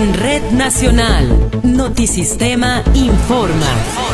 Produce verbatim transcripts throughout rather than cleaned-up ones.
En Red Nacional, Notisistema informa.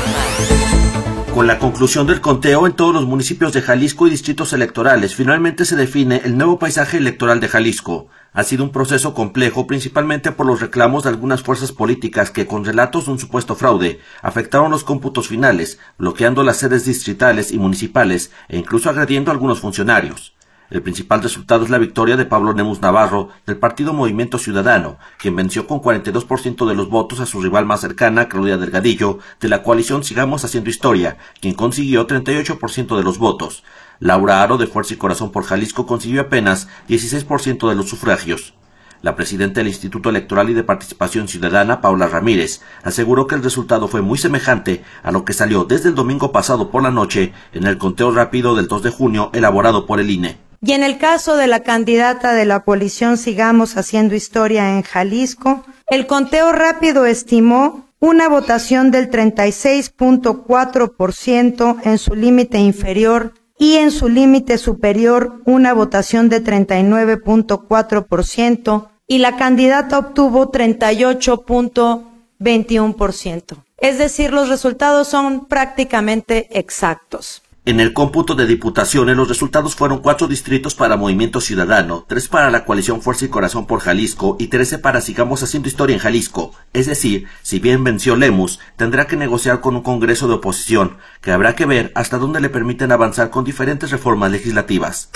Con la conclusión del conteo en todos los municipios de Jalisco y distritos electorales, finalmente se define el nuevo paisaje electoral de Jalisco. Ha sido un proceso complejo, principalmente por los reclamos de algunas fuerzas políticas que, con relatos de un supuesto fraude, afectaron los cómputos finales, bloqueando las sedes distritales y municipales e incluso agrediendo a algunos funcionarios. El principal resultado es la victoria de Pablo Lemus Navarro, del partido Movimiento Ciudadano, quien venció con cuarenta y dos por ciento de los votos a su rival más cercana, Claudia Delgadillo, de la coalición Sigamos Haciendo Historia, quien consiguió treinta y ocho por ciento de los votos. Laura Aro, de Fuerza y Corazón por Jalisco, consiguió apenas dieciséis por ciento de los sufragios. La presidenta del Instituto Electoral y de Participación Ciudadana, Paula Ramírez, aseguró que el resultado fue muy semejante a lo que salió desde el domingo pasado por la noche en el conteo rápido del dos de junio elaborado por el I N E. Y en el caso de la candidata de la coalición Sigamos Haciendo Historia en Jalisco, el conteo rápido estimó una votación del treinta y seis punto cuatro por ciento en su límite inferior y en su límite superior una votación de treinta y nueve punto cuatro por ciento y la candidata obtuvo treinta y ocho punto veintiuno por ciento. Es decir, los resultados son prácticamente exactos. En el cómputo de diputaciones, los resultados fueron cuatro distritos para Movimiento Ciudadano, tres para la coalición Fuerza y Corazón por Jalisco y trece para Sigamos Haciendo Historia en Jalisco. Es decir, si bien venció Lemus, tendrá que negociar con un congreso de oposición, que habrá que ver hasta dónde le permiten avanzar con diferentes reformas legislativas.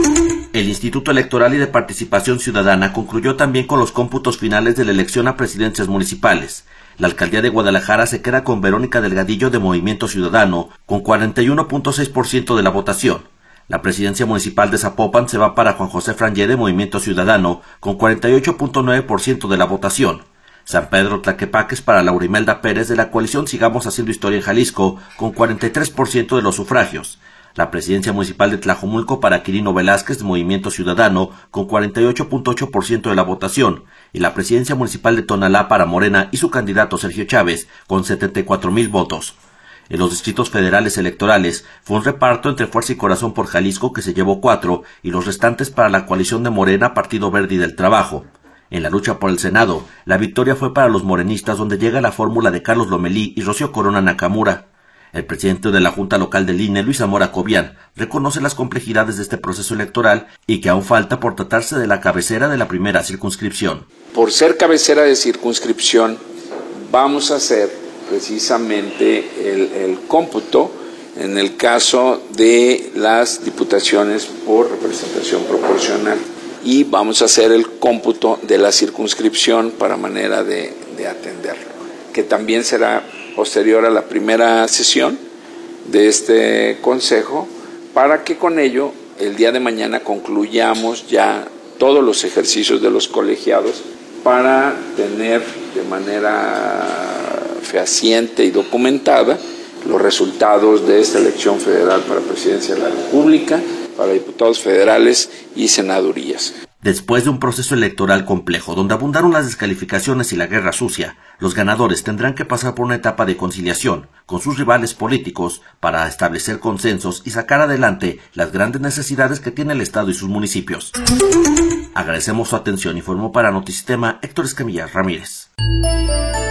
El Instituto Electoral y de Participación Ciudadana concluyó también con los cómputos finales de la elección a presidencias municipales. La alcaldía de Guadalajara se queda con Verónica Delgadillo de Movimiento Ciudadano, con cuarenta y uno punto seis por ciento de la votación. La presidencia municipal de Zapopan se va para Juan José Frangé de Movimiento Ciudadano, con cuarenta y ocho punto nueve por ciento de la votación. San Pedro Tlaquepaques para Laura Imelda Pérez de la coalición Sigamos Haciendo Historia en Jalisco, con cuarenta y tres por ciento de los sufragios. La presidencia municipal de Tlajomulco para Quirino Velázquez de Movimiento Ciudadano, con cuarenta y ocho punto ocho por ciento de la votación, y la presidencia municipal de Tonalá para Morena y su candidato Sergio Chávez, con setenta y cuatro mil votos. En los distritos federales electorales fue un reparto entre Fuerza y Corazón por Jalisco, que se llevó cuatro, y los restantes para la coalición de Morena, Partido Verde y del Trabajo. En la lucha por el Senado, la victoria fue para los morenistas, donde llega la fórmula de Carlos Lomelí y Rocío Corona Nakamura. El presidente de la Junta Local del I N E, Luis Zamora Cobian, reconoce las complejidades de este proceso electoral y que aún falta por tratarse de la cabecera de la primera circunscripción. Por ser cabecera de circunscripción, vamos a hacer precisamente el, el cómputo en el caso de las diputaciones por representación proporcional y vamos a hacer el cómputo de la circunscripción para manera de, de atenderlo, que también será posterior a la primera sesión de este consejo, para que con ello el día de mañana concluyamos ya todos los ejercicios de los colegiados para tener de manera fehaciente y documentada los resultados de esta elección federal para presidencia de la República, para diputados federales y senadurías. Después de un proceso electoral complejo, donde abundaron las descalificaciones y la guerra sucia, los ganadores tendrán que pasar por una etapa de conciliación con sus rivales políticos para establecer consensos y sacar adelante las grandes necesidades que tiene el Estado y sus municipios. Agradecemos su atención. Informó para Notisistema Héctor Escamilla Ramírez.